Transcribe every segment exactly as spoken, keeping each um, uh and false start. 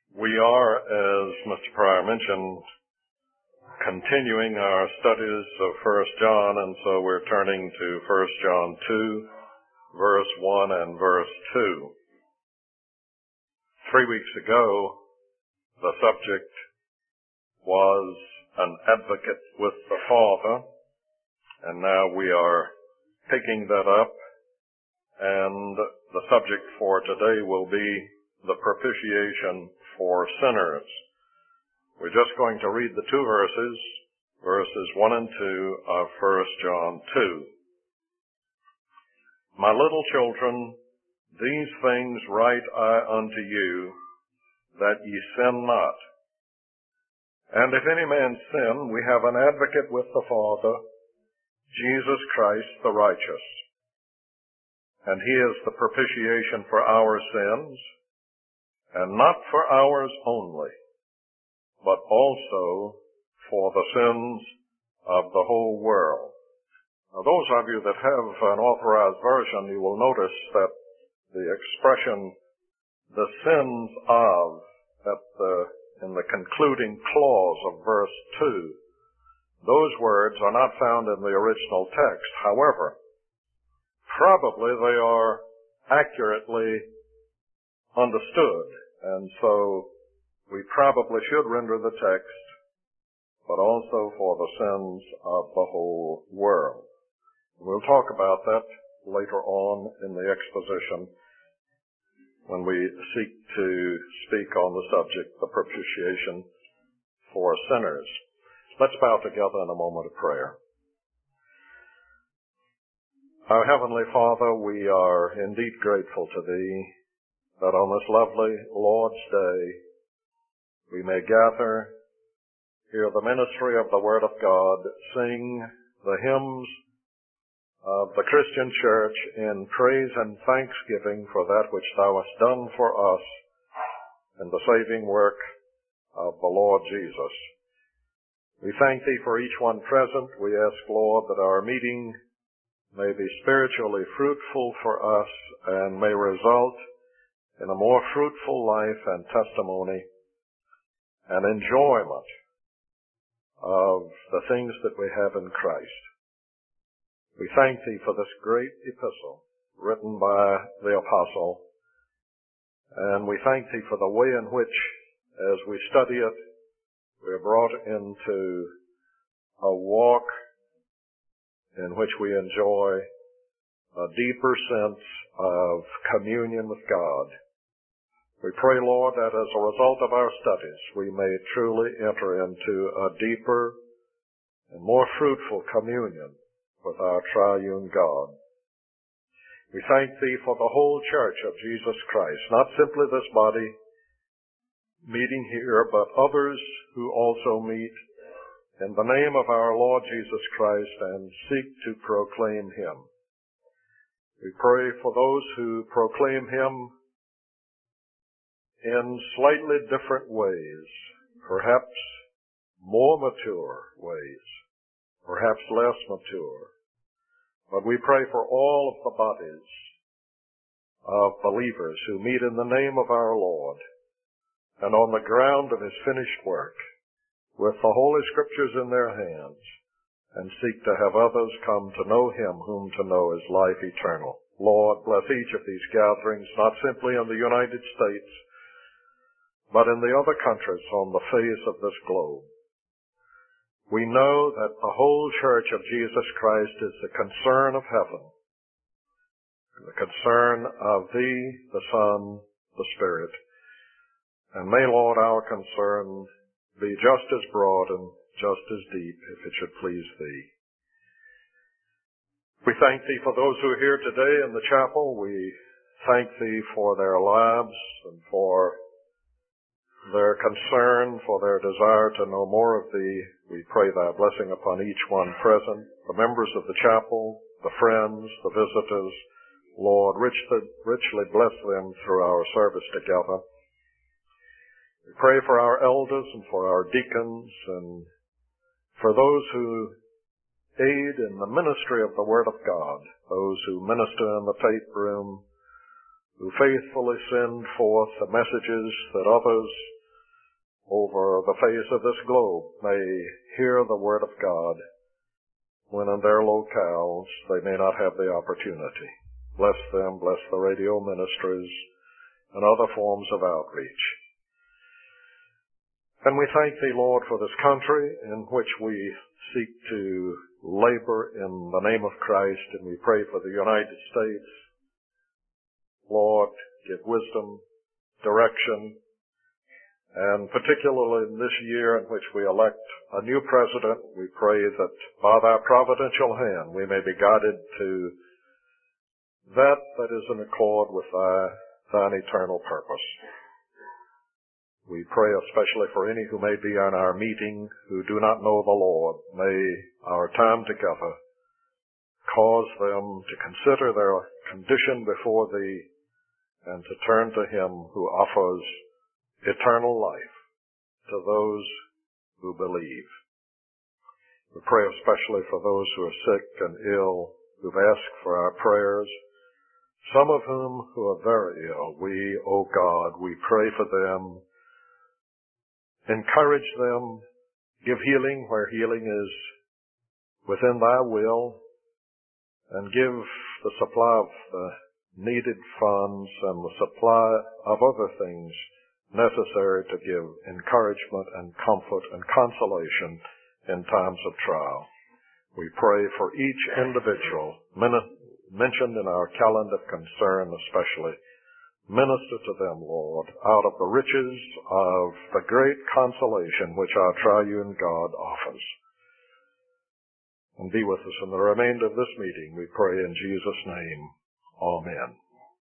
We are, as Mister Pryor mentioned, continuing our studies of First John, and so we're turning to First John two, verse one and verse two. Three weeks ago, the subject was an advocate with the Father, and now we are picking that up, and the subject for today will be the propitiation for sinners. We're just going to read the two verses, verses one and two of First John two. My little children, these things write I unto you, that ye sin not. And if any man sin, we have an advocate with the Father, Jesus Christ the righteous. And he is the propitiation for our sins, and not for ours only, but also for the sins of the whole world. Now, those of you that have an authorized version, you will notice that the expression, the sins of, at the, in the concluding clause of verse two, those words are not found in the original text. However, probably they are accurately understood, and so we probably should render the text, but also for the sins of the whole world. We'll talk about that later on in the exposition when we seek to speak on the subject, the propitiation for sinners. Let's bow together in a moment of prayer. Our Heavenly Father, we are indeed grateful to Thee that on this lovely Lord's Day we may gather, hear the ministry of the Word of God, sing the hymns of the Christian Church in praise and thanksgiving for that which Thou hast done for us in the saving work of the Lord Jesus. We thank Thee for each one present. We ask, Lord, that our meeting may be spiritually fruitful for us and may result in a more fruitful life and testimony and enjoyment of the things that we have in Christ. We thank Thee for this great epistle written by the Apostle, and we thank Thee for the way in which, as we study it, we are brought into a walk in which we enjoy a deeper sense of communion with God. We pray, Lord, that as a result of our studies, we may truly enter into a deeper and more fruitful communion with our triune God. We thank Thee for the whole church of Jesus Christ, not simply this body meeting here, but others who also meet in the name of our Lord Jesus Christ and seek to proclaim Him. We pray for those who proclaim Him in slightly different ways, perhaps more mature ways, perhaps less mature. But we pray for all of the bodies of believers who meet in the name of our Lord and on the ground of His finished work with the Holy Scriptures in their hands and seek to have others come to know Him whom to know is life eternal. Lord, bless each of these gatherings, not simply in the United States, but in the other countries on the face of this globe. We know that the whole church of Jesus Christ is the concern of heaven, the concern of Thee, the Son, the Spirit. And may, Lord, our concern be just as broad and just as deep, if it should please Thee. We thank Thee for those who are here today in the chapel. We thank Thee for their lives and for their concern, for their desire to know more of Thee. We pray Thy blessing upon each one present, the members of the chapel, the friends, the visitors. Lord, richly, richly bless them through our service together. We pray for our elders and for our deacons and for those who aid in the ministry of the Word of God, those who minister in the tape room, who faithfully send forth the messages that others over the face of this globe may hear the Word of God when in their locales they may not have the opportunity. Bless them, bless the radio ministries and other forms of outreach. And we thank Thee, Lord, for this country in which we seek to labor in the name of Christ, and we pray for the United States. Lord, give wisdom, direction, and particularly in this year in which we elect a new president, we pray that by Thy providential hand we may be guided to that that is in accord with Thy, Thine eternal purpose. We pray especially for any who may be on our meeting who do not know the Lord. May our time together cause them to consider their condition before Thee and to turn to Him who offers eternal life to those who believe. We pray especially for those who are sick and ill, who've asked for our prayers, some of whom who are very ill. We, O God, we pray for them. Encourage them. Give healing where healing is within Thy will, and give the supply of the needed funds and the supply of other things necessary to give encouragement and comfort and consolation in times of trial. We pray for each individual mentioned in our calendar of concern especially. Minister to them, Lord, out of the riches of the great consolation which our triune God offers. And be with us in the remainder of this meeting, we pray in Jesus' name. Amen.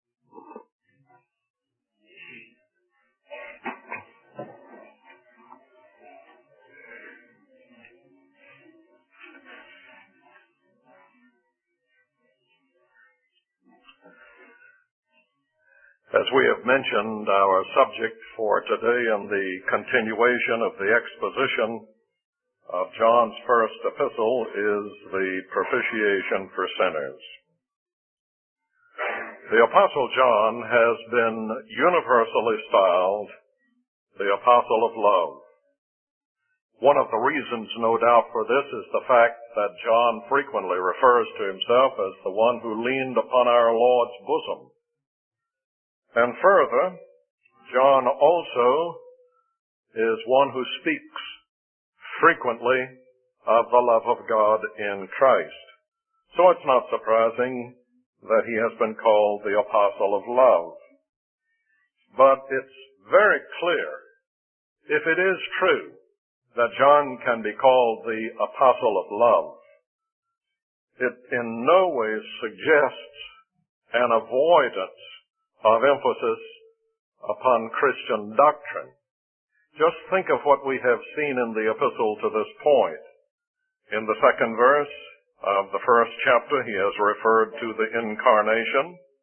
As we have mentioned, our subject for today and the continuation of the exposition of John's first epistle is the propitiation for sinners. The Apostle John has been universally styled the Apostle of Love. One of the reasons, no doubt, for this is the fact that John frequently refers to himself as the one who leaned upon our Lord's bosom. And further, John also is one who speaks frequently of the love of God in Christ. So it's not surprising that he has been called the Apostle of Love. But it's very clear, if it is true that John can be called the Apostle of Love, it in no way suggests an avoidance of emphasis upon Christian doctrine. Just think of what we have seen in the epistle to this point. In the second verse of the first chapter, he has referred to the incarnation.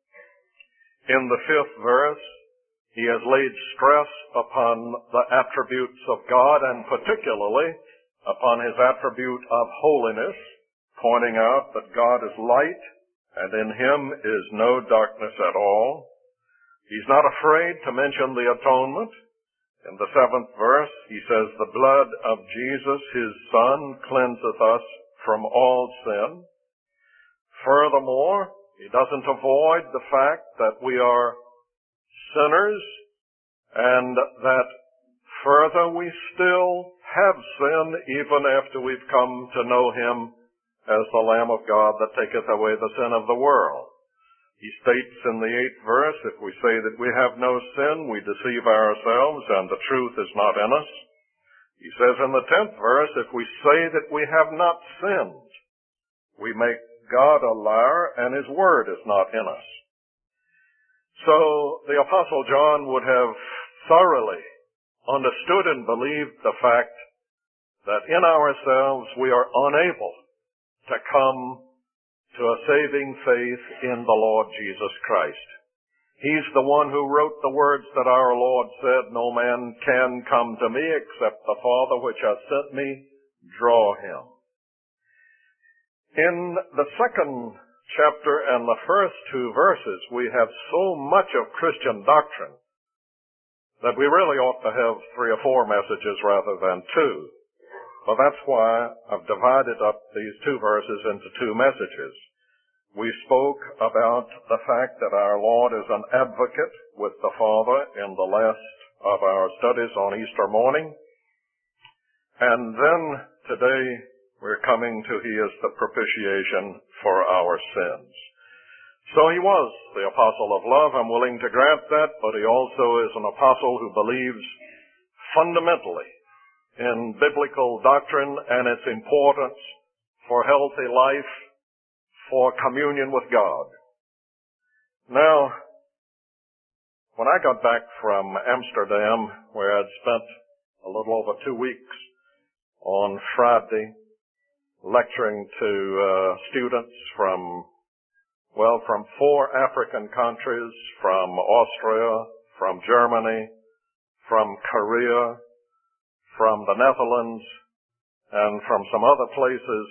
In the fifth verse, he has laid stress upon the attributes of God, and particularly upon his attribute of holiness, pointing out that God is light, and in him is no darkness at all. He's not afraid to mention the atonement. In the seventh verse, he says, the blood of Jesus, his Son, cleanseth us from all sin. Furthermore, he doesn't avoid the fact that we are sinners and that further we still have sin even after we've come to know him as the Lamb of God that taketh away the sin of the world. He states in the eighth verse, if we say that we have no sin, we deceive ourselves and the truth is not in us. He says in the tenth verse, if we say that we have not sinned, we make God a liar and his word is not in us. So the Apostle John would have thoroughly understood and believed the fact that in ourselves we are unable to come to a saving faith in the Lord Jesus Christ. He's the one who wrote the words that our Lord said, no man can come to me except the Father which hath sent me draw him. In the second chapter and the first two verses, we have so much of Christian doctrine that we really ought to have three or four messages rather than two. Well, that's why I've divided up these two verses into two messages. We spoke about the fact that our Lord is an advocate with the Father in the last of our studies on Easter morning. And then today we're coming to He is the propitiation for our sins. So He was the apostle of love, I'm willing to grant that, but He also is an apostle who believes fundamentally in biblical doctrine and its importance for healthy life, for communion with God. Now, when I got back from Amsterdam, where I'd spent a little over two weeks on Friday lecturing to uh, students from, well, from four African countries, from Austria, from Germany, from Korea, from the Netherlands, and from some other places,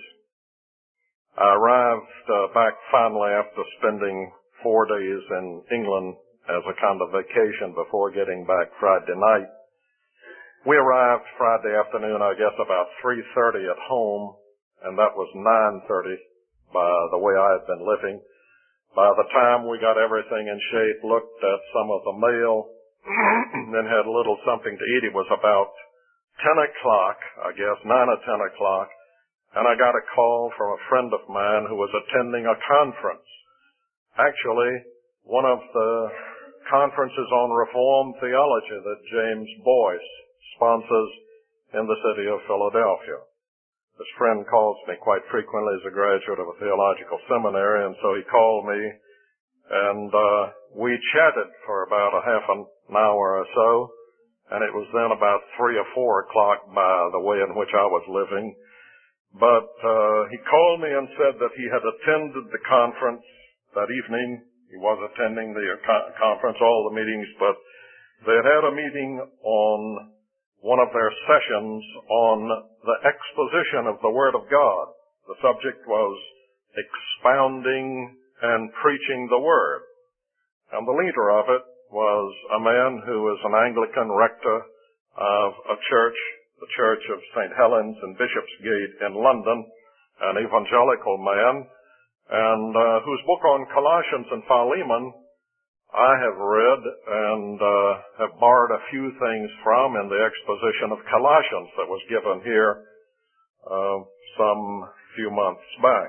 I arrived uh, back finally after spending four days in England as a kind of vacation before getting back Friday night. We arrived Friday afternoon, I guess, about three thirty at home, and that was nine thirty by the way I had been living. By the time we got everything in shape, looked at some of the mail, then had a little something to eat, it was about ten o'clock, I guess, nine or ten o'clock, and I got a call from a friend of mine who was attending a conference. Actually, one of the conferences on Reformed theology that James Boyce sponsors in the city of Philadelphia. This friend calls me quite frequently as a graduate of a theological seminary, and so he called me, and uh, we chatted for about a half an hour or so, and it was then about three or four o'clock by the way in which I was living. But uh, he called me and said that he had attended the conference that evening. He was attending the co- conference, all the meetings, but they had had a meeting on one of their sessions on the exposition of the Word of God. The subject was expounding and preaching the Word. And the leader of it was a man who is an Anglican rector of a church, the Church of Saint Helens in Bishopsgate in London, an evangelical man, and uh, whose book on Colossians and Philemon I have read and uh, have borrowed a few things from in the exposition of Colossians that was given here uh, some few months back.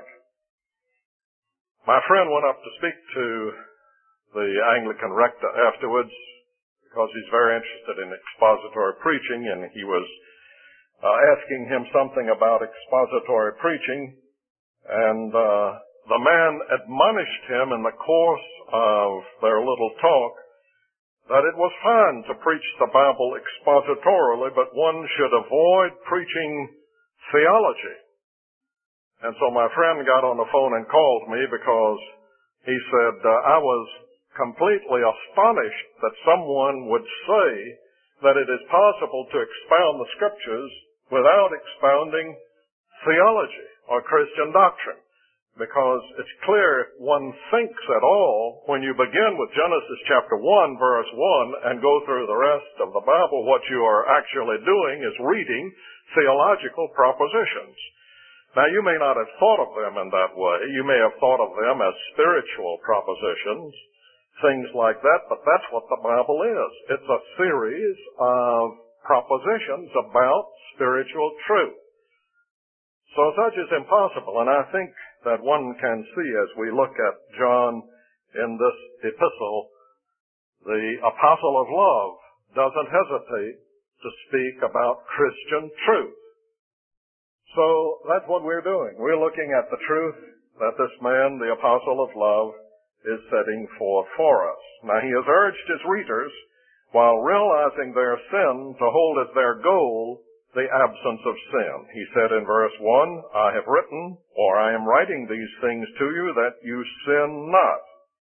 My friend went up to speak to the Anglican rector afterwards because he's very interested in expository preaching, and he was uh, asking him something about expository preaching, and uh, the man admonished him in the course of their little talk that it was fine to preach the Bible expositorily, but one should avoid preaching theology. And so my friend got on the phone and called me because he said, uh, I was completely astonished that someone would say that it is possible to expound the Scriptures without expounding theology or Christian doctrine. Because it's clear if one thinks at all, when you begin with Genesis chapter one, verse one, and go through the rest of the Bible, what you are actually doing is reading theological propositions. Now, you may not have thought of them in that way. You may have thought of them as spiritual propositions, things like that, but that's what the Bible is. It's a series of propositions about spiritual truth. So such is impossible, and I think that one can see as we look at John in this epistle, the apostle of love doesn't hesitate to speak about Christian truth. So that's what we're doing. We're looking at the truth that this man, the apostle of love, is setting forth for us. Now, he has urged his readers, while realizing their sin, to hold as their goal the absence of sin. He said in verse one, I have written, or I am writing these things to you that you sin not.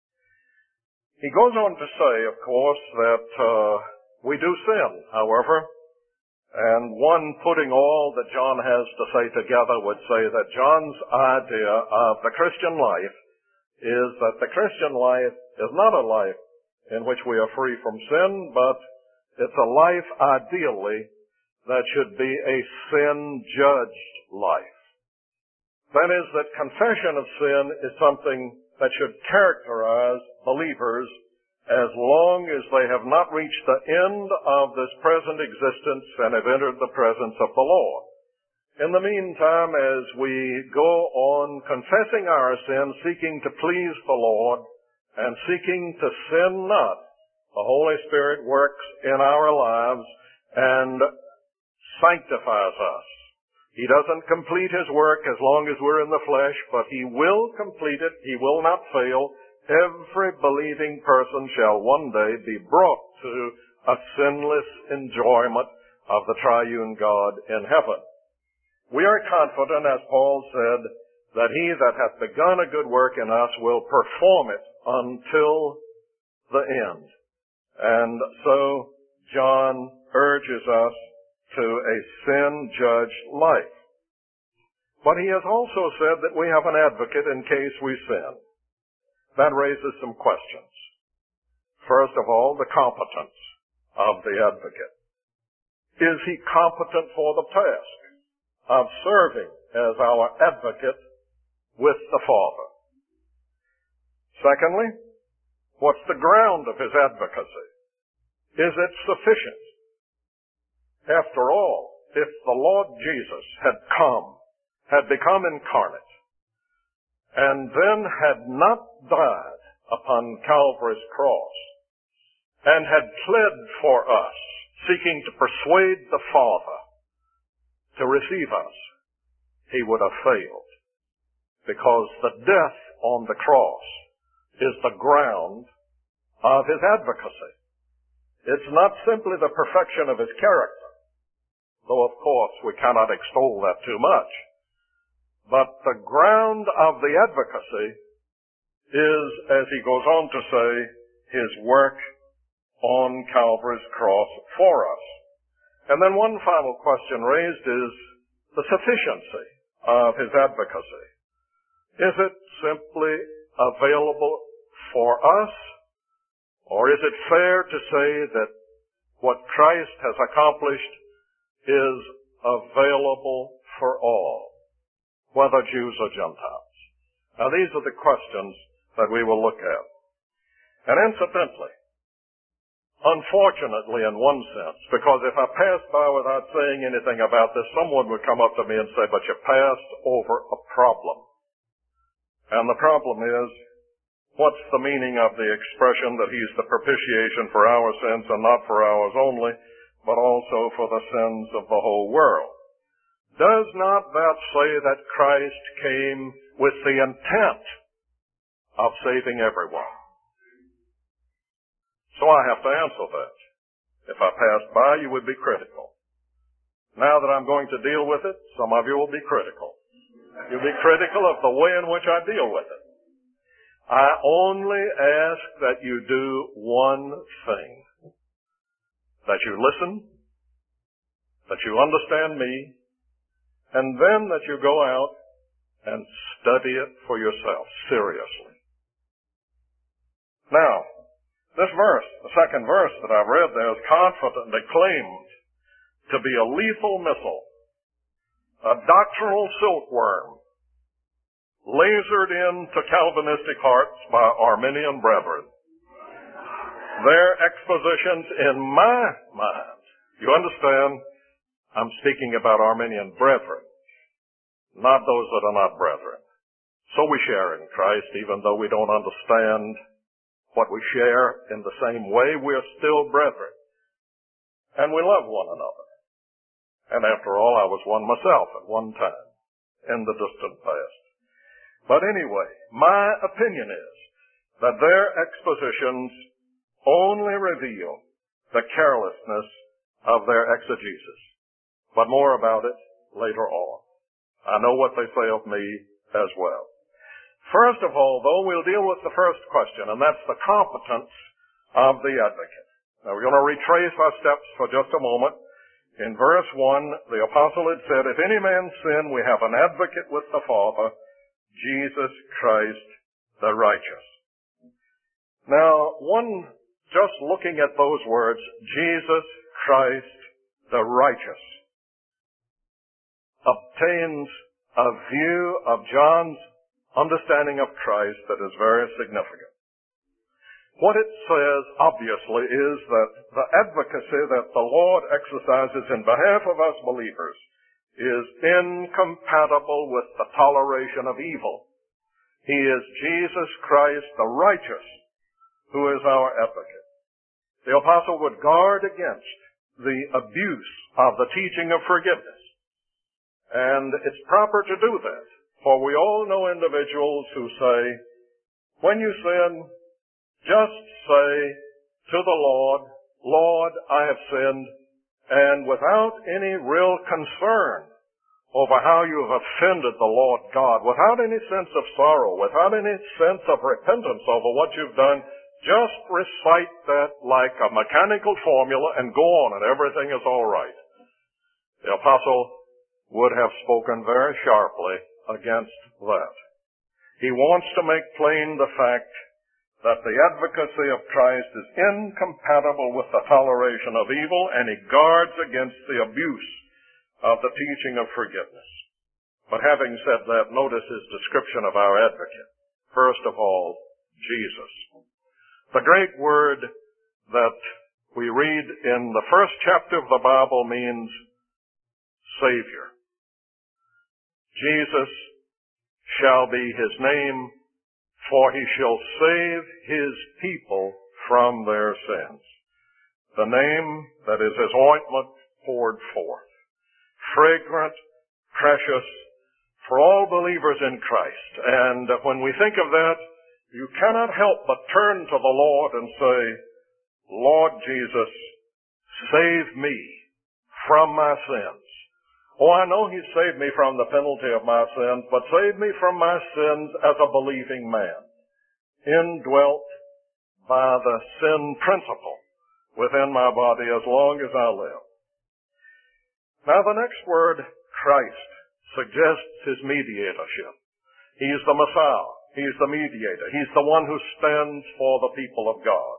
He goes on to say, of course, that uh, we do sin, however, and one putting all that John has to say together would say that John's idea of the Christian life is that the Christian life is not a life in which we are free from sin, but It's a life, ideally, that should be a sin-judged life. That is, that confession of sin is something that should characterize believers as long as they have not reached the end of this present existence and have entered the presence of the Lord. In the meantime, as we go on confessing our sins, seeking to please the Lord, and seeking to sin not, the Holy Spirit works in our lives and sanctifies us. He doesn't complete His work as long as we're in the flesh, but He will complete it. He will not fail. Every believing person shall one day be brought to a sinless enjoyment of the triune God in heaven. We are confident, as Paul said, that He that hath begun a good work in us will perform it until the end. And so John urges us to a sin-judged life. But he has also said that we have an advocate in case we sin. That raises some questions. First of all, the competence of the advocate. Is he competent for the task of serving as our advocate with the Father? Secondly, what's the ground of his advocacy? Is it sufficient? After all, if the Lord Jesus had come, had become incarnate, and then had not died upon Calvary's cross, and had pled for us, seeking to persuade the Father to receive us, he would have failed. Because the death on the cross is the ground of his advocacy. It's not simply the perfection of his character, though of course we cannot extol that too much. But the ground of the advocacy is, as he goes on to say, his work on Calvary's cross for us. And then one final question raised is the sufficiency of his advocacy. Is it simply available for us, or is it fair to say that what Christ has accomplished is available for all, whether Jews or Gentiles? Now these are the questions that we will look at. And incidentally, unfortunately in one sense, because if I passed by without saying anything about this, someone would come up to me and say, but you passed over a problem. And the problem is, what's the meaning of the expression that he's the propitiation for our sins, and not for ours only, but also for the sins of the whole world? Does not that say that Christ came with the intent of saving everyone? So I have to answer that. If I passed by, you would be critical. Now that I'm going to deal with it, some of you will be critical. You'll be critical of the way in which I deal with it. I only ask that you do one thing. That you listen, that you understand me, and then that you go out and study it for yourself, seriously. Now, this verse, the second verse that I've read there, is confidently claimed to be a lethal missile, a doctrinal silkworm, lasered into Calvinistic hearts by Arminian brethren. Their expositions in my mind, you understand, I'm speaking about Arminian brethren, not those that are not brethren. So we share in Christ, even though we don't understand what we share in the same way, we're still brethren. And we love one another. And after all, I was one myself at one time in the distant past. But anyway, my opinion is that their expositions only reveal the carelessness of their exegesis. But more about it later on. I know what they say of me as well. First of all, though, we'll deal with the first question, and that's the competence of the advocate. Now, we're going to retrace our steps for just a moment. In verse one, the apostle had said, if any man sin, we have an advocate with the Father, Jesus Christ the righteous. Now, one just looking at those words, Jesus Christ the righteous, obtains a view of John's understanding of Christ that is very significant. What it says, obviously, is that the advocacy that the Lord exercises in behalf of us believers is incompatible with the toleration of evil. He is Jesus Christ the righteous, who is our advocate. The apostle would guard against the abuse of the teaching of forgiveness. And it's proper to do that, for we all know individuals who say, when you sin, just say to the Lord, Lord, I have sinned, and without any real concern over how you have offended the Lord God, without any sense of sorrow, without any sense of repentance over what you've done, just recite that like a mechanical formula and go on and everything is all right. The apostle would have spoken very sharply against that. He wants to make plain the fact that the advocacy of Christ is incompatible with the toleration of evil, and he guards against the abuse of the teaching of forgiveness. But having said that, notice his description of our advocate. First of all, Jesus. The great word that we read in the first chapter of the Bible means Savior. Jesus shall be his name, for he shall save his people from their sins. The name that is his ointment poured forth, fragrant, precious, for all believers in Christ. And when we think of that, you cannot help but turn to the Lord and say, Lord Jesus, save me from my sins. Oh, I know he saved me from the penalty of my sins, but save me from my sins as a believing man, indwelt by the sin principle within my body as long as I live. Now the next word, Christ, suggests his mediatorship. He's the Messiah. He's the mediator. He's the one who stands for the people of God.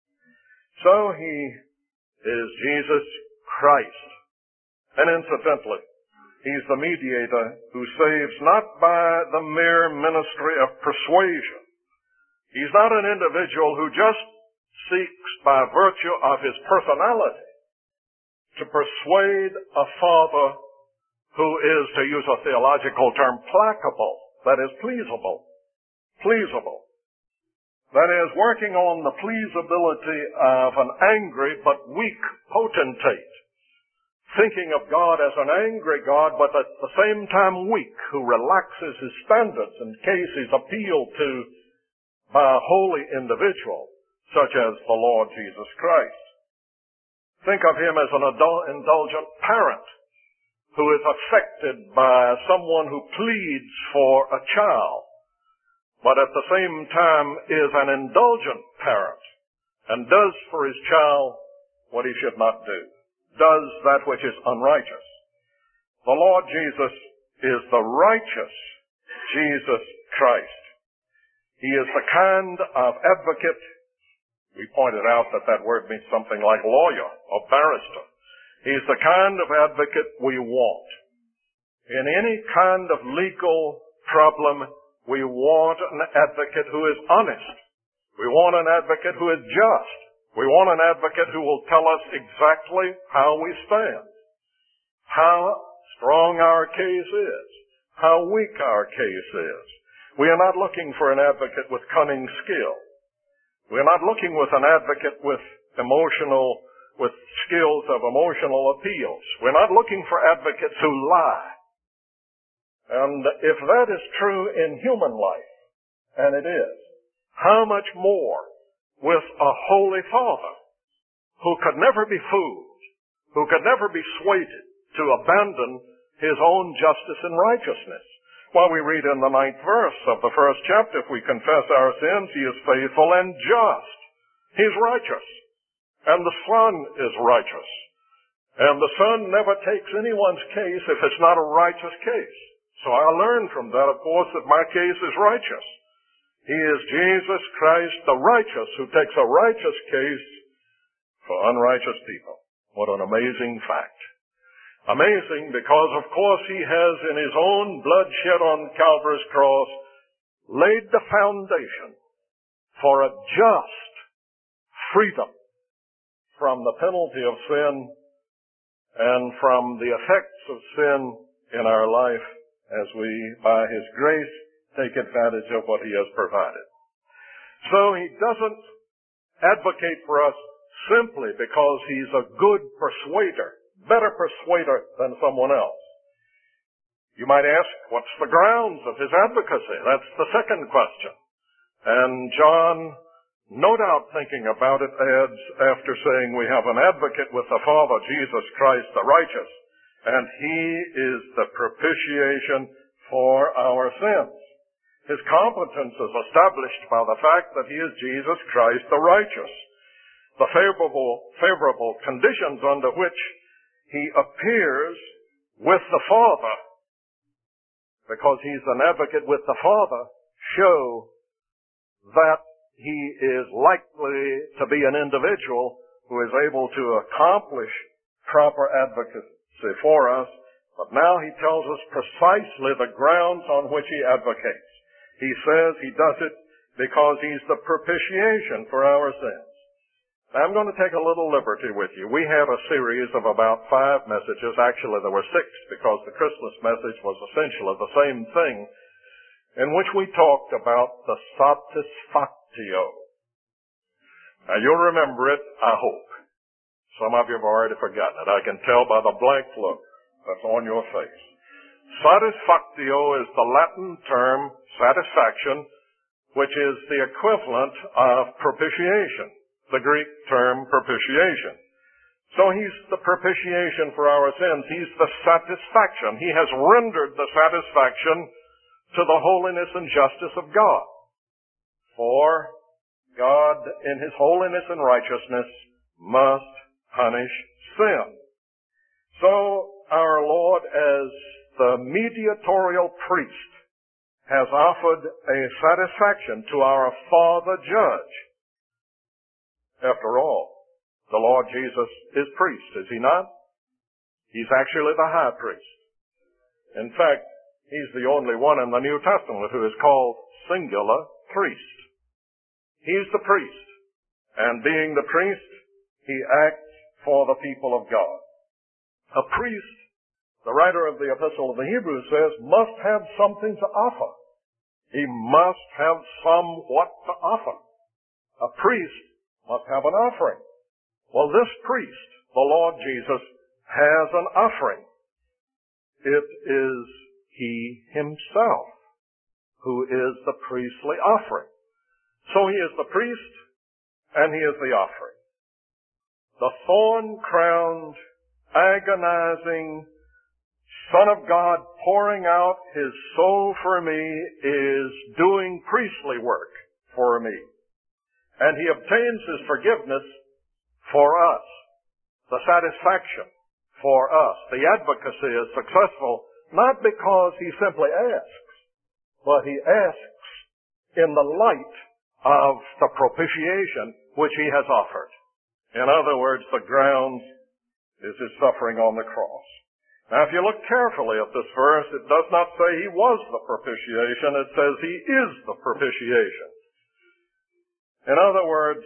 So he is Jesus Christ. And incidentally, he's the mediator who saves not by the mere ministry of persuasion. He's not an individual who just seeks by virtue of his personality to persuade a father who is, to use a theological term, placable, that is, pleasable. Pleasable. That is, working on the pleasability of an angry but weak potentate, thinking of God as an angry God, but at the same time weak, who relaxes his standards in case he's appealed to by a holy individual, such as the Lord Jesus Christ. Think of him as an indulgent parent who is affected by someone who pleads for a child, but at the same time is an indulgent parent and does for his child what he should not do, does that which is unrighteous. The Lord Jesus is the righteous Jesus Christ. He is the kind of advocate. We pointed out that that word means something like lawyer or barrister. He's the kind of advocate we want. In any kind of legal problem, we want an advocate who is honest. We want an advocate who is just. We want an advocate who will tell us exactly how we stand, how strong our case is, how weak our case is. We are not looking for an advocate with cunning skill. We're not looking with an advocate with emotional, with skills of emotional appeals. We're not looking for advocates who lie. And if that is true in human life, and it is, how much more with a holy Father who could never be fooled, who could never be swayed to abandon his own justice and righteousness. Well, we read in the ninth verse of the first chapter, if we confess our sins, he is faithful and just. He's righteous. And the Son is righteous. And the Son never takes anyone's case if it's not a righteous case. So I learn from that, of course, that my case is righteous. He is Jesus Christ, the righteous, who takes a righteous case for unrighteous people. What an amazing fact. Amazing because, of course, he has in his own blood shed on Calvary's cross laid the foundation for a just freedom from the penalty of sin and from the effects of sin in our life as we, by his grace, take advantage of what he has provided. So he doesn't advocate for us simply because he's a good persuader, better persuader than someone else. You might ask, what's the grounds of his advocacy? That's the second question. And John, no doubt thinking about it, adds, after saying we have an advocate with the Father, Jesus Christ the righteous, and he is the propitiation for our sins. His competence is established by the fact that he is Jesus Christ the righteous. The favorable, favorable conditions under which he appears with the Father, because he's an advocate with the Father, show that he is likely to be an individual who is able to accomplish proper advocacy for us. But now he tells us precisely the grounds on which he advocates. He says he does it because he's the propitiation for our sins. Now, I'm going to take a little liberty with you. We had a series of about five messages. Actually, there were six because the Christmas message was essentially the same thing, in which we talked about the satisfactio. Now, you'll remember it, I hope. Some of you have already forgotten it. I can tell by the blank look that's on your face. Satisfactio is the Latin term satisfaction, which is the equivalent of propitiation, the Greek term propitiation. So he's the propitiation for our sins. He's the satisfaction. He has rendered the satisfaction to the holiness and justice of God. For God, in his holiness and righteousness, must punish sin. So our Lord, as the mediatorial priest, has offered a satisfaction to our Father Judge. After all, the Lord Jesus is priest, is he not? He's actually the high priest. In fact, he's the only one in the New Testament who is called singular priest. He's the priest. And being the priest, he acts for the people of God. A priest, the writer of the Epistle of the Hebrews says, must have something to offer. He must have somewhat to offer. A priest must have an offering. Well, this priest, the Lord Jesus, has an offering. It is he himself who is the priestly offering. So he is the priest and he is the offering. The thorn-crowned, agonizing Son of God pouring out his soul for me is doing priestly work for me. And he obtains his forgiveness for us, the satisfaction for us. The advocacy is successful not because he simply asks, but he asks in the light of the propitiation which he has offered. In other words, the grounds is his suffering on the cross. Now, if you look carefully at this verse, it does not say he was the propitiation. It says he is the propitiation. In other words,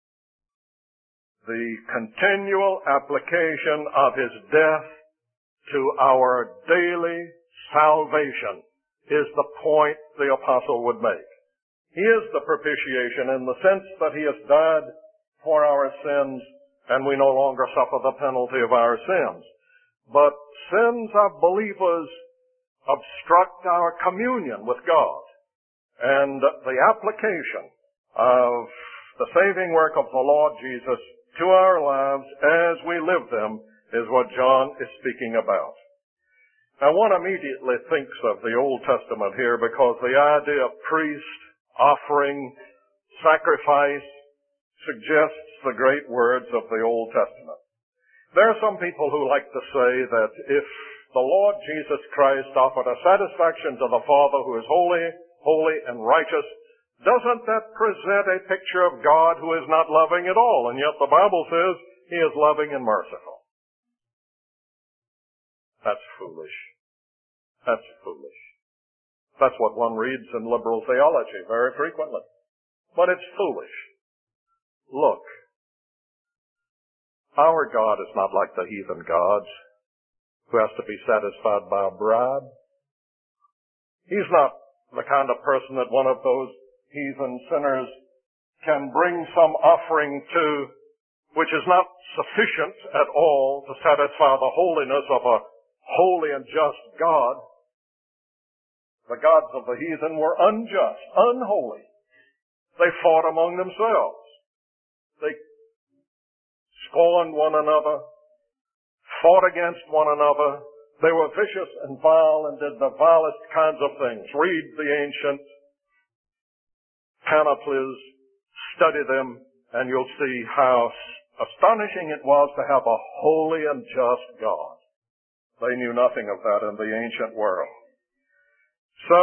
the continual application of his death to our daily salvation is the point the apostle would make. He is the propitiation in the sense that he has died for our sins and we no longer suffer the penalty of our sins. But sins of believers obstruct our communion with God. And the application of the saving work of the Lord Jesus to our lives as we live them is what John is speaking about. Now, one immediately thinks of the Old Testament here because the idea of priest, offering, sacrifice suggests the great words of the Old Testament. There are some people who like to say that if the Lord Jesus Christ offered a satisfaction to the Father who is holy, holy and righteous, Doesn't that present a picture of God who is not loving at all? And yet the Bible says He is loving and merciful. That's foolish. That's foolish. That's what one reads in liberal theology very frequently. But it's foolish. Look, our God is not like the heathen gods who has to be satisfied by a bribe. He's not the kind of person that one of those heathen sinners can bring some offering to which is not sufficient at all to satisfy the holiness of a holy and just God. The gods of the heathen were unjust, unholy. They fought among themselves. They scorned one another, fought against one another. They were vicious and vile and did the vilest kinds of things. Read the ancient panoplies, study them, and you'll see how astonishing it was to have a holy and just God. They knew nothing of that in the ancient world. So,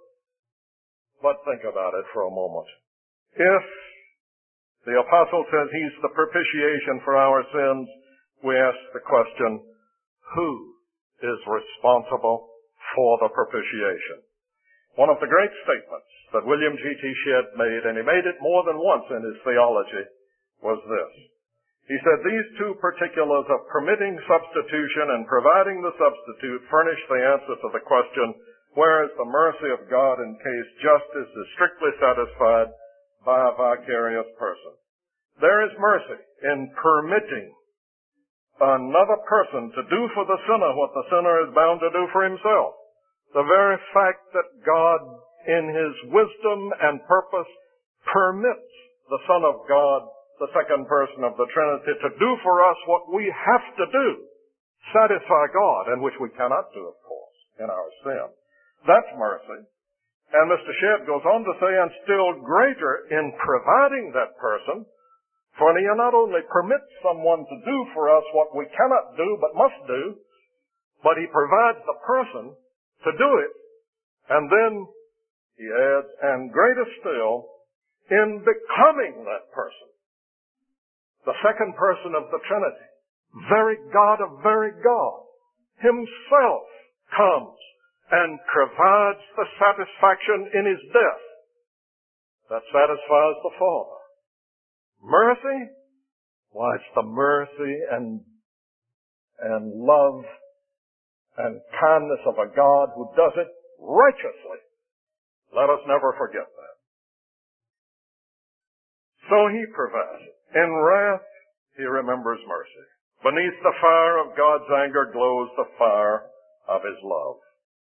but think about it for a moment. If the apostle says He's the propitiation for our sins, we ask the question, who is responsible for the propitiation? One of the great statements that William G T Shedd made, and he made it more than once in his theology, was this. He said, these two particulars of permitting substitution and providing the substitute furnish the answer to the question, where is the mercy of God in case justice is strictly satisfied by a vicarious person? There is mercy in permitting another person to do for the sinner what the sinner is bound to do for himself. The very fact that God, in His wisdom and purpose, permits the Son of God, the second person of the Trinity, to do for us what we have to do, satisfy God, and which we cannot do, of course, in our sin. That's mercy. And Mister Shedd goes on to say, and still greater in providing that person, for He not only permits someone to do for us what we cannot do but must do, but He provides the person to do it. And then he adds, and greater still, in becoming that person, the second person of the Trinity, very God of very God, Himself comes and provides the satisfaction in His death that satisfies the Father. Mercy? Why, it's the mercy and, and love and kindness of a God who does it righteously. Let us never forget that. So He provides it. In wrath, He remembers mercy. Beneath the fire of God's anger glows the fire of His love.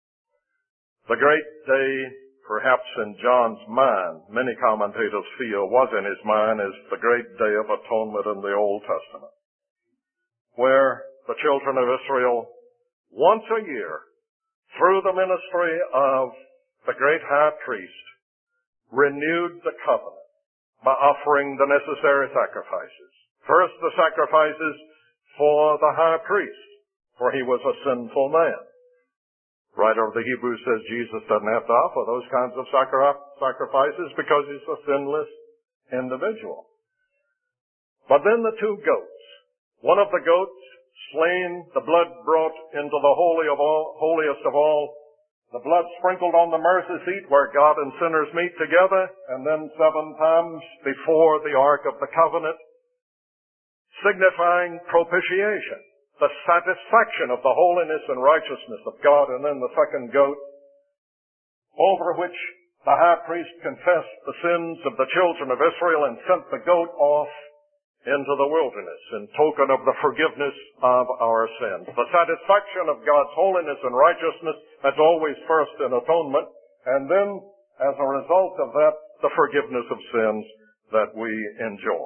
The great day, perhaps in John's mind, many commentators feel was in his mind, is the great day of atonement in the Old Testament, where the children of Israel once a year, through the ministry of the great high priest, renewed the covenant by offering the necessary sacrifices. First, the sacrifices for the high priest, for he was a sinful man. Writer of the Hebrews says Jesus doesn't have to offer those kinds of sacrifices because he's a sinless individual. But then the two goats. One of the goats slain, the blood brought into the holy of all, holiest of all, the blood sprinkled on the mercy seat where God and sinners meet together, and then seven times before the Ark of the Covenant, signifying propitiation, the satisfaction of the holiness and righteousness of God. And then the second goat, over which the high priest confessed the sins of the children of Israel and sent the goat off into the wilderness in token of the forgiveness of our sins. The satisfaction of God's holiness and righteousness, that's always first in atonement, and then, as a result of that, the forgiveness of sins that we enjoy.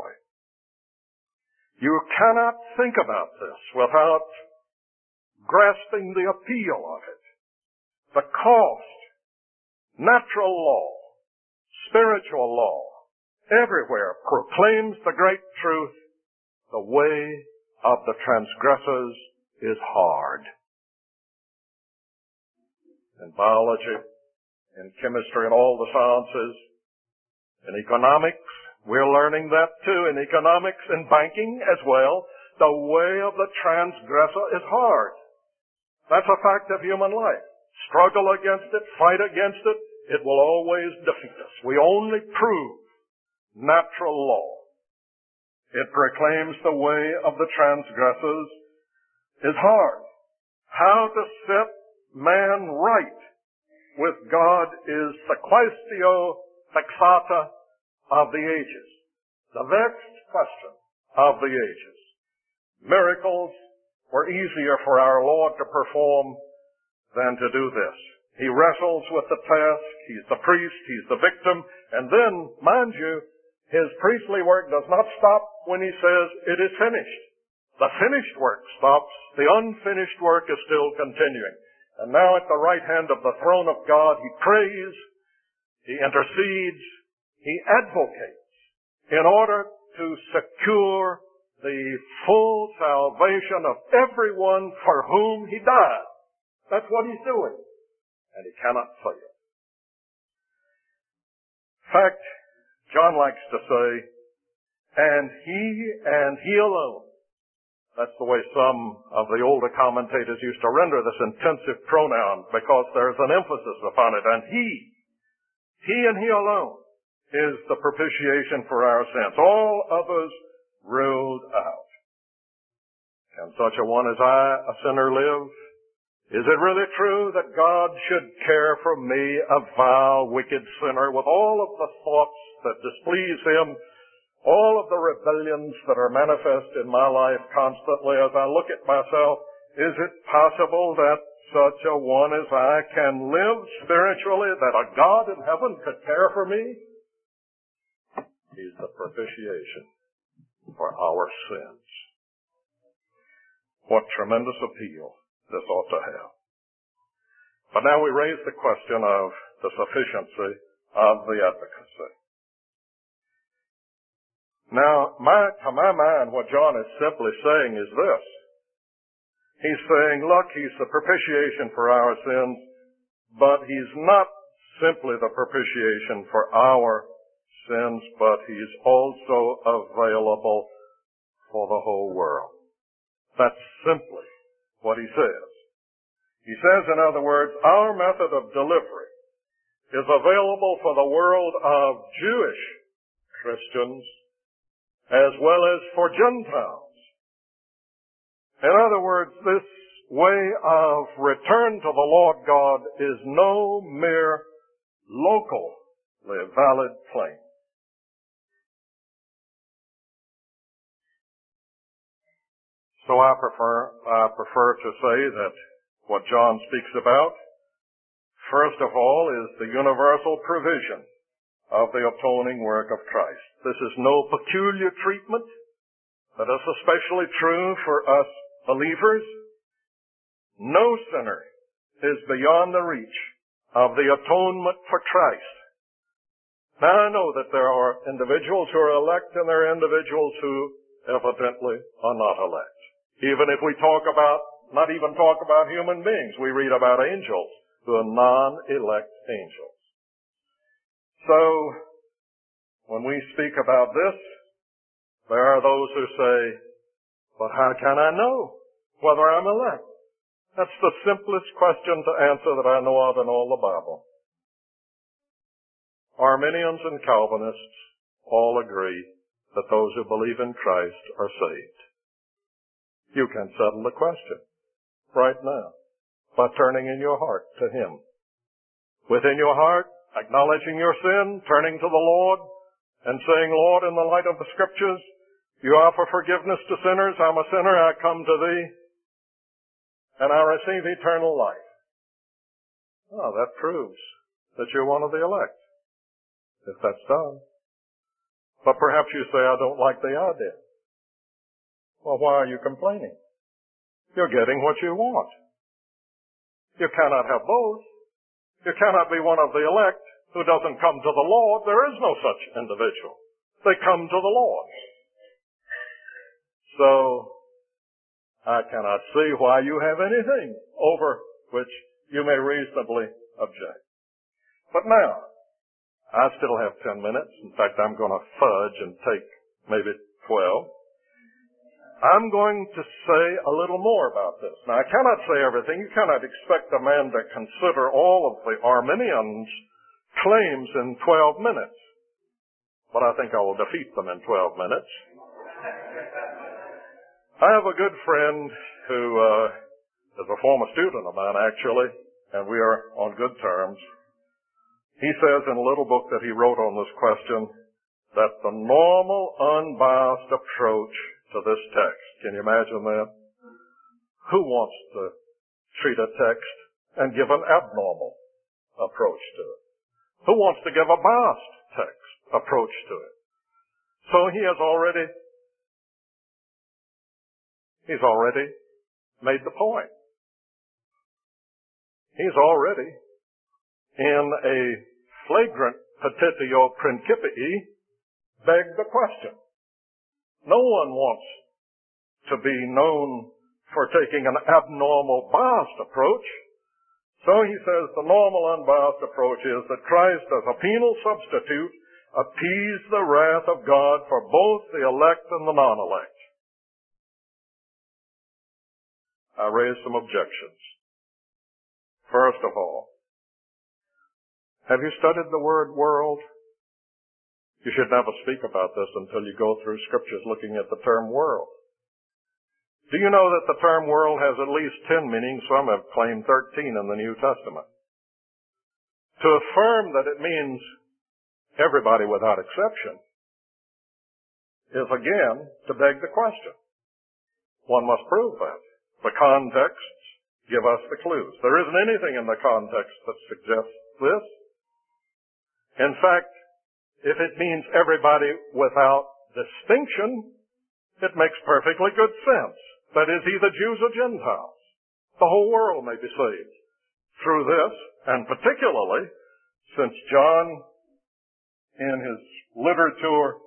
You cannot think about this without grasping the appeal of it. The cost, natural law, spiritual law, everywhere proclaims the great truth. The way of the transgressors is hard. In biology, in chemistry, and all the sciences, In economics, we're learning that too. In economics and banking as well, the way of the transgressor is hard. That's a fact of human life. Struggle against it, fight against it, it will always defeat us. We only prove natural law. It proclaims the way of the transgressors is hard. How to set man right with God is the quaestio vexata of the ages. The vexed question of the ages. Miracles were easier for our Lord to perform than to do this. He wrestles with the task. He's the priest. He's the victim. And then, mind you, his priestly work does not stop when he says it is finished. The finished work stops. The unfinished work is still continuing. And now at the right hand of the throne of God, he prays, he intercedes, he advocates in order to secure the full salvation of everyone for whom he died. That's what he's doing. And he cannot fail. In fact, John likes to say, and he and he alone. That's the way some of the older commentators used to render this intensive pronoun, because there's an emphasis upon it. And he, he and he alone is the propitiation for our sins. All others ruled out. Can such a one as I, a sinner, live? Is it really true that God should care for me, a vile, wicked sinner, with all of the thoughts that displease him, all of the rebellions that are manifest in my life constantly as I look at myself? Is it possible that such a one as I can live spiritually, that a God in heaven could care for me? He's the propitiation for our sins. What tremendous appeal this ought to have. But now we raise the question of the sufficiency of the advocacy. Now, my, to my mind, what John is simply saying is this. He's saying, look, he's the propitiation for our sins, but he's not simply the propitiation for our sins, but he's also available for the whole world. That's simply what he says. He says, in other words, our method of delivery is available for the world of Jewish Christians as well as for Gentiles. In other words, this way of return to the Lord God is no mere locally valid claim. So I prefer, I prefer to say that what John speaks about, first of all, is the universal provision of the atoning work of Christ. This is no peculiar treatment that is especially true for us believers. No sinner is beyond the reach of the atonement for Christ. Now I know that there are individuals who are elect and there are individuals who evidently are not elect. Even if we talk about, not even talk about human beings, we read about angels who are non-elect angels. So, when we speak about this, there are those who say, but how can I know whether I'm elect? That's the simplest question to answer that I know of in all the Bible. Arminians and Calvinists all agree that those who believe in Christ are saved. You can settle the question right now by turning in your heart to Him. Within your heart, acknowledging your sin, turning to the Lord, and saying, Lord, in the light of the Scriptures, you offer forgiveness to sinners. I'm a sinner. I come to Thee, and I receive eternal life. Oh, that proves that you're one of the elect, if that's done. But perhaps you say, I don't like the idea. Well, why are you complaining? You're getting what you want. You cannot have both. You cannot be one of the elect who doesn't come to the Lord. There is no such individual. They come to the Lord. So, I cannot see why you have anything over which you may reasonably object. But now, I still have ten minutes. In fact, I'm going to fudge and take maybe twelve. I'm going to say a little more about this. Now, I cannot say everything. You cannot expect a man to consider all of the Arminians' claims in twelve minutes. But I think I will defeat them in twelve minutes. I have a good friend who uh, is a former student of mine, actually, and we are on good terms. He says in a little book that he wrote on this question that the normal, unbiased approach to this text, can you imagine that? Who wants to treat a text and give an abnormal approach to it? Who wants to give a biased text approach to it? So he has already, he's already made the point. He's already in a flagrant petitio principii begged the question. No one wants to be known for taking an abnormal, biased approach. So he says the normal, unbiased approach is that Christ, as a penal substitute, appeased the wrath of God for both the elect and the non-elect. I raise some objections. First of all, have you studied the word world? You should never speak about this until you go through scriptures looking at the term world. Do you know that the term world has at least ten meanings? Some have claimed thirteen in the New Testament. To affirm that it means everybody without exception is again to beg the question. One must prove that. The contexts give us the clues. There isn't anything in the context that suggests this. In fact, if it means everybody without distinction, it makes perfectly good sense. That is, either Jews or Gentiles. The whole world may be saved through this, and particularly since John, in his literature,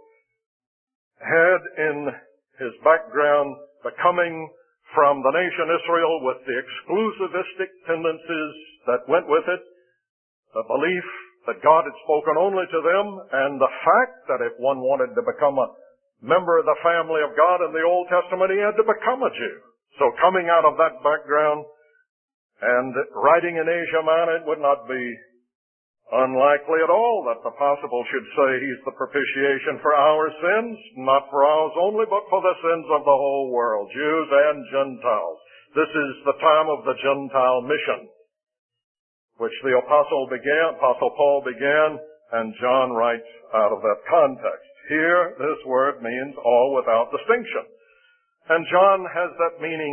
had in his background the coming from the nation Israel with the exclusivistic tendencies that went with it, the belief that God had spoken only to them, and the fact that if one wanted to become a member of the family of God in the Old Testament, he had to become a Jew. So coming out of that background and writing in Asia Minor, it would not be unlikely at all that the apostle should say he's the propitiation for our sins, not for ours only, but for the sins of the whole world, Jews and Gentiles. This is the time of the Gentile mission, which the apostle began, Apostle Paul began, and John writes out of that context. Here, this word means all without distinction. And John has that meaning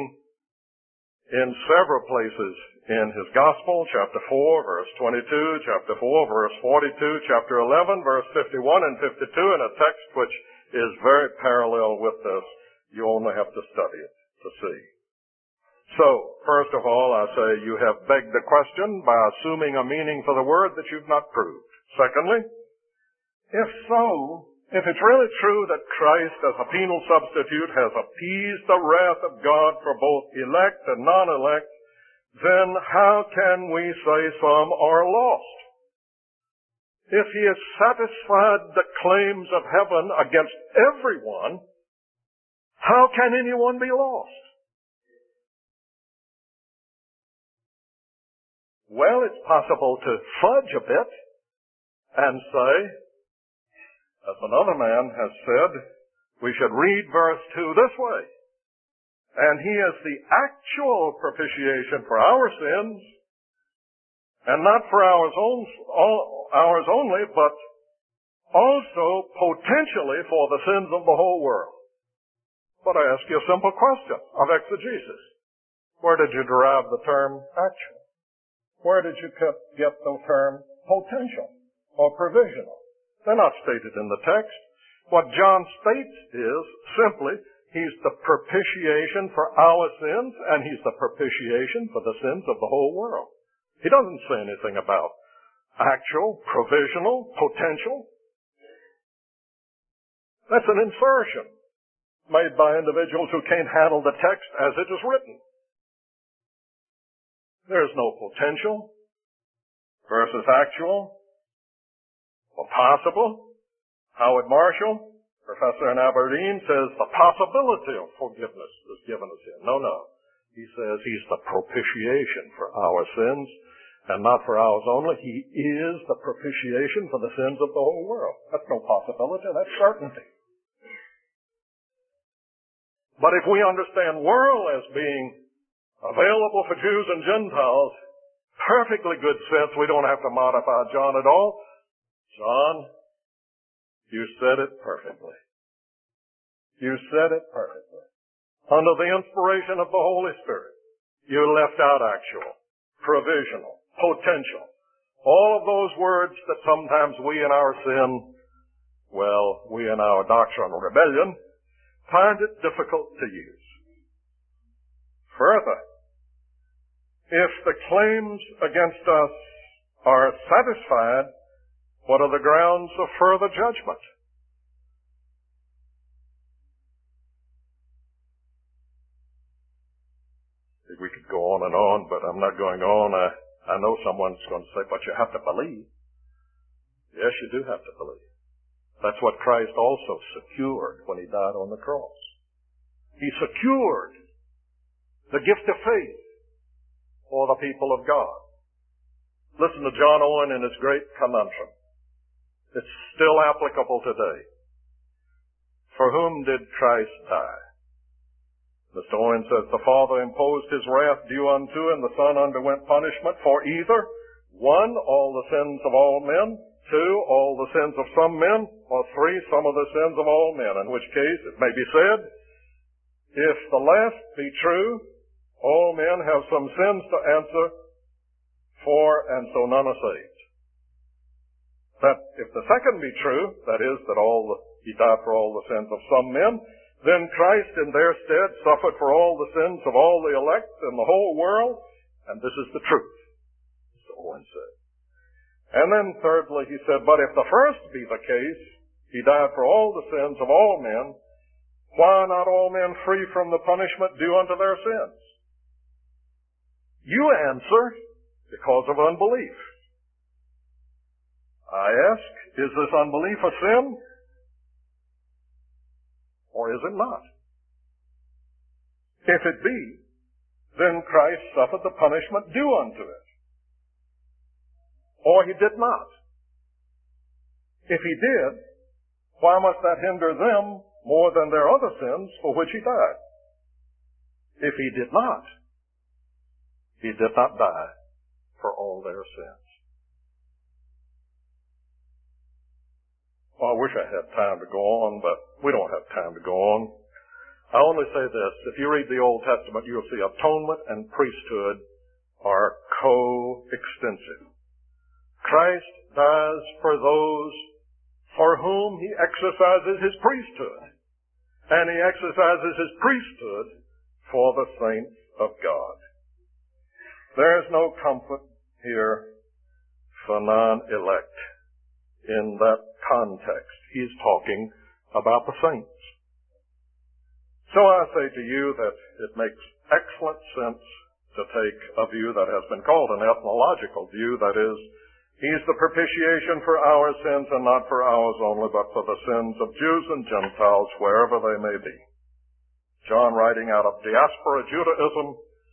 in several places in his Gospel, chapter four, verse twenty-two, chapter four, verse forty-two, chapter eleven, verse fifty-one and fifty-two, in a text which is very parallel with this. You only have to study it to see. So, first of all, I say you have begged the question by assuming a meaning for the word that you've not proved. Secondly, if so, if it's really true that Christ as a penal substitute has appeased the wrath of God for both elect and non-elect, then how can we say some are lost? If he has satisfied the claims of heaven against everyone, how can anyone be lost? Well, it's possible to fudge a bit and say, as another man has said, we should read verse two this way. And he is the actual propitiation for our sins, and not for ours, own, all, ours only, but also potentially for the sins of the whole world. But I ask you a simple question of exegesis. Where did you derive the term actual? Where did you get the term potential or provisional? They're not stated in the text. What John states is simply, he's the propitiation for our sins, and he's the propitiation for the sins of the whole world. He doesn't say anything about actual, provisional, potential. That's an insertion made by individuals who can't handle the text as it is written. There's no potential versus actual. Well, possible? Howard Marshall, professor in Aberdeen, says the possibility of forgiveness is given us here. No, no. He says he's the propitiation for our sins, and not for ours only. He is the propitiation for the sins of the whole world. That's no possibility. That's certainty. But if we understand world as being available for Jews and Gentiles, perfectly good sense, we don't have to modify John at all. John, you said it perfectly. You said it perfectly. Under the inspiration of the Holy Spirit, you left out actual, provisional, potential. All of those words that sometimes we in our sin, well, we in our doctrinal rebellion, find it difficult to use. Further, if the claims against us are satisfied, what are the grounds of further judgment? We could go on and on, but I'm not going on. I, I know someone's going to say, but you have to believe. Yes, you do have to believe. That's what Christ also secured when he died on the cross. He secured the gift of faith for the people of God. Listen to John Owen in his great conundrum. It's still applicable today. For whom did Christ die? Mister Owen says, the Father imposed his wrath due unto, and the Son underwent punishment for either, one, all the sins of all men, two, all the sins of some men, or three, some of the sins of all men, in which case it may be said, if the last be true, all men have some sins to answer for, and so none are saved. That if the second be true, that is, that all the, he died for all the sins of some men, then Christ in their stead suffered for all the sins of all the elect in the whole world, and this is the truth, so Owen said. And then thirdly, he said, but if the first be the case, he died for all the sins of all men, why are not all men free from the punishment due unto their sins? You answer, because of unbelief. I ask, is this unbelief a sin? Or is it not? If it be, then Christ suffered the punishment due unto it. Or he did not. If he did, why must that hinder them more than their other sins for which he died? If he did not, he did not die for all their sins. Well, I wish I had time to go on, but we don't have time to go on. I only say this. If you read the Old Testament, you'll see atonement and priesthood are coextensive. Christ dies for those for whom he exercises his priesthood. And he exercises his priesthood for the saints of God. There is no comfort here for non-elect. In that context, he's talking about the saints. So I say to you that it makes excellent sense to take a view that has been called an ethnological view, that is, he's the propitiation for our sins, and not for ours only, but for the sins of Jews and Gentiles, wherever they may be. John, writing out of diaspora Judaism,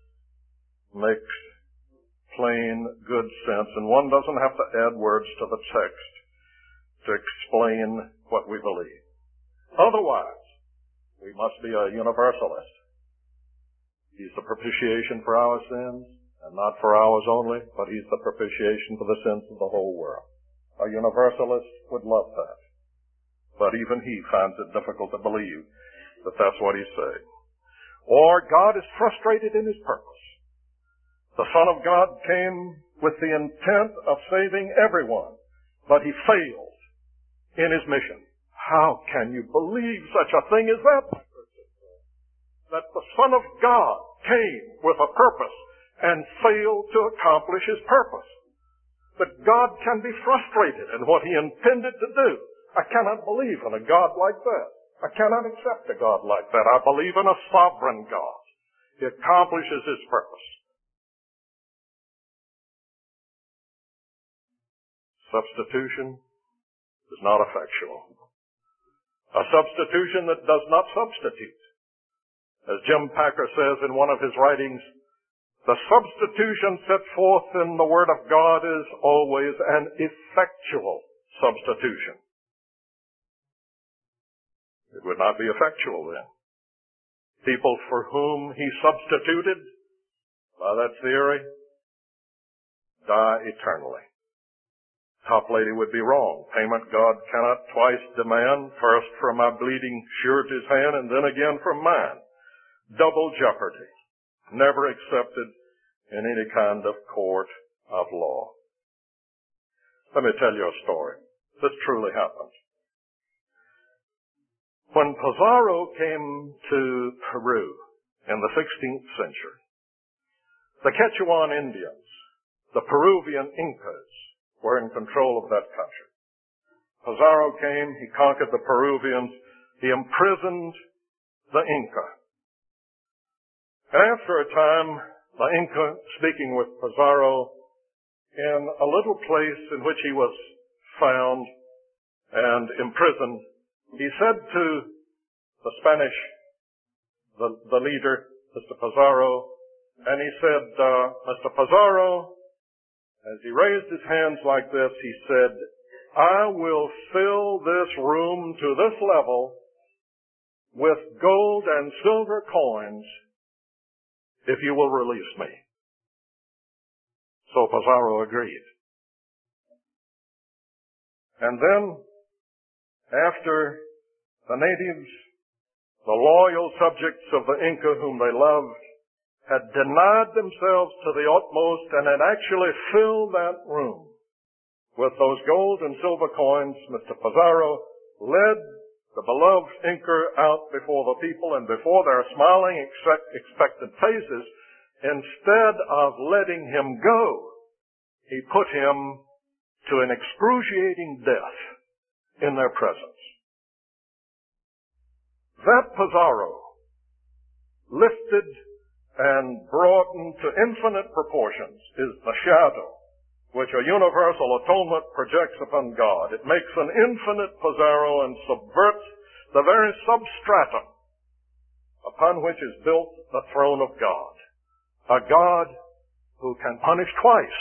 makes plain, good sense, and one doesn't have to add words to the text to explain what we believe. Otherwise, we must be a universalist. He's the propitiation for our sins, and not for ours only, but he's the propitiation for the sins of the whole world. A universalist would love that. But even he finds it difficult to believe that that's what he's saying. Or God is frustrated in his purpose. The Son of God came with the intent of saving everyone, but he failed in his mission. How can you believe such a thing as that? That the Son of God came with a purpose and failed to accomplish his purpose. That God can be frustrated in what he intended to do. I cannot believe in a God like that. I cannot accept a God like that. I believe in a sovereign God. He accomplishes his purpose. Substitution is not effectual. A substitution that does not substitute. As Jim Packer says in one of his writings, the substitution set forth in the Word of God is always an effectual substitution. It would not be effectual then. People for whom he substituted, by that theory, die eternally. Toplady would be wrong. Payment God cannot twice demand, first from my bleeding surety's hand and then again from mine. Double jeopardy. Never accepted in any kind of court of law. Let me tell you a story. This truly happened. When Pizarro came to Peru in the sixteenth century, the Quechuan Indians, the Peruvian Incas, were in control of that country. Pizarro came, he conquered the Peruvians, he imprisoned the Inca. And after a time, the Inca, speaking with Pizarro in a little place in which he was found and imprisoned, he said to the Spanish, the, the leader, Mister Pizarro, and he said, uh, Mister Pizarro, as he raised his hands like this, he said, I will fill this room to this level with gold and silver coins if you will release me. So Pizarro agreed. And then, after the natives, the loyal subjects of the Inca whom they loved, had denied themselves to the utmost and had actually filled that room with those gold and silver coins, Mister Pizarro led the beloved Inca out before the people, and before their smiling, expectant faces, instead of letting him go, he put him to an excruciating death in their presence. That Pizarro, lifted and brought into infinite proportions, is the shadow which a universal atonement projects upon God. It makes an infinite Pizarro and subverts the very substratum upon which is built the throne of God. A God who can punish twice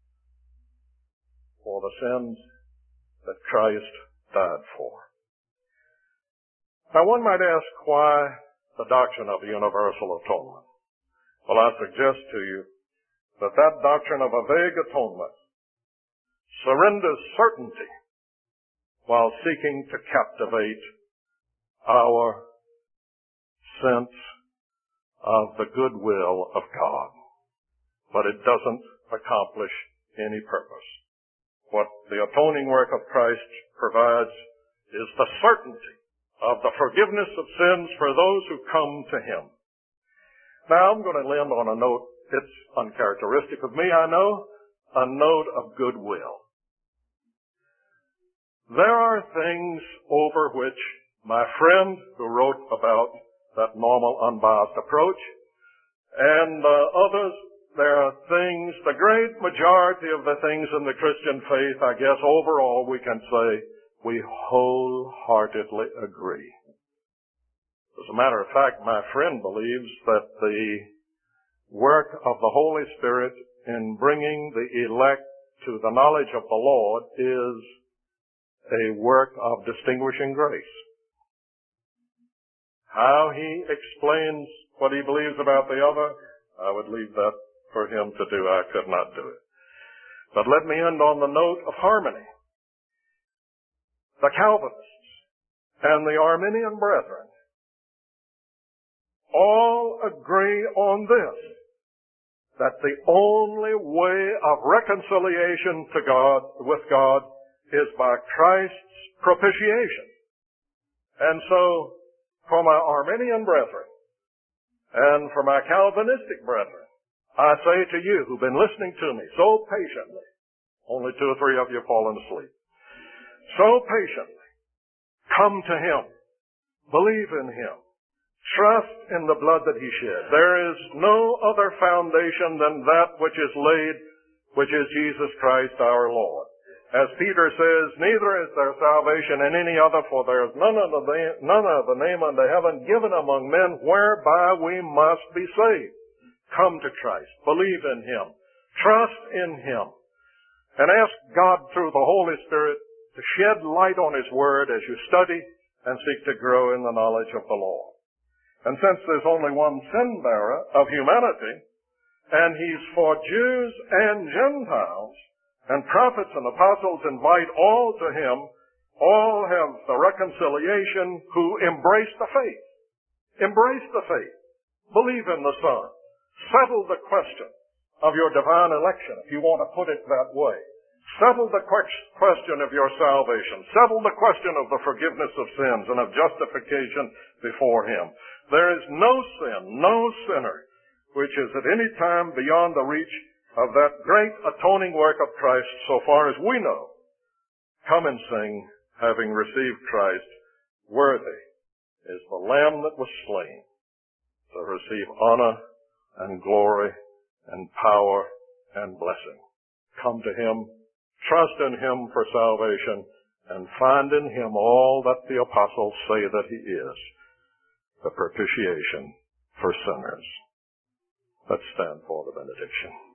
for the sins that Christ died for. Now one might ask, why the doctrine of the universal atonement? Well, I suggest to you that that doctrine of a vague atonement surrenders certainty while seeking to captivate our sense of the goodwill of God. But it doesn't accomplish any purpose. What the atoning work of Christ provides is the certainty of the forgiveness of sins for those who come to Him. Now, I'm going to end on a note, it's uncharacteristic of me, I know, a note of goodwill. There are things over which my friend who wrote about that normal unbiased approach, and uh, others, there are things, the great majority of the things in the Christian faith, I guess overall we can say we wholeheartedly agree. As a matter of fact, my friend believes that the work of the Holy Spirit in bringing the elect to the knowledge of the Lord is a work of distinguishing grace. How he explains what he believes about the other, I would leave that for him to do. I could not do it. But let me end on the note of harmony. The Calvinists and the Arminian brethren all agree on this, that the only way of reconciliation to God, with God, is by Christ's propitiation. And so, for my Arminian brethren, and for my Calvinistic brethren, I say to you who've been listening to me so patiently, only two or three of you have fallen asleep, so patiently, come to Him, believe in Him, trust in the blood that He shed. There is no other foundation than that which is laid, which is Jesus Christ our Lord. As Peter says, neither is there salvation in any other, for there is none other, none other name under heaven given among men whereby we must be saved. Come to Christ. Believe in Him. Trust in Him. And ask God through the Holy Spirit to shed light on His Word as you study and seek to grow in the knowledge of the Lord. And since there's only one sin bearer of humanity, and He's for Jews and Gentiles, and prophets and apostles invite all to Him, all have the reconciliation who embrace the faith. Embrace the faith. Believe in the Son. Settle the question of your divine election, if you want to put it that way. Settle the question of your salvation. Settle the question of the forgiveness of sins and of justification before Him. There is no sin, no sinner, which is at any time beyond the reach of that great atoning work of Christ, so far as we know. Come and sing, having received Christ, worthy is the Lamb that was slain to receive honor and glory and power and blessing. Come to Him, trust in Him for salvation, and find in Him all that the apostles say that He is, the propitiation for sinners. Let's stand for the benediction.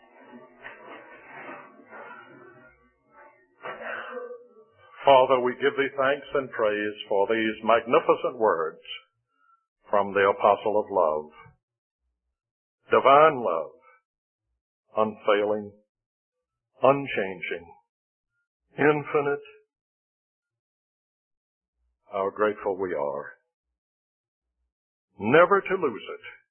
Father, we give Thee thanks and praise for these magnificent words from the Apostle of Love. Divine love, unfailing, unchanging, infinite. How grateful we are never to lose it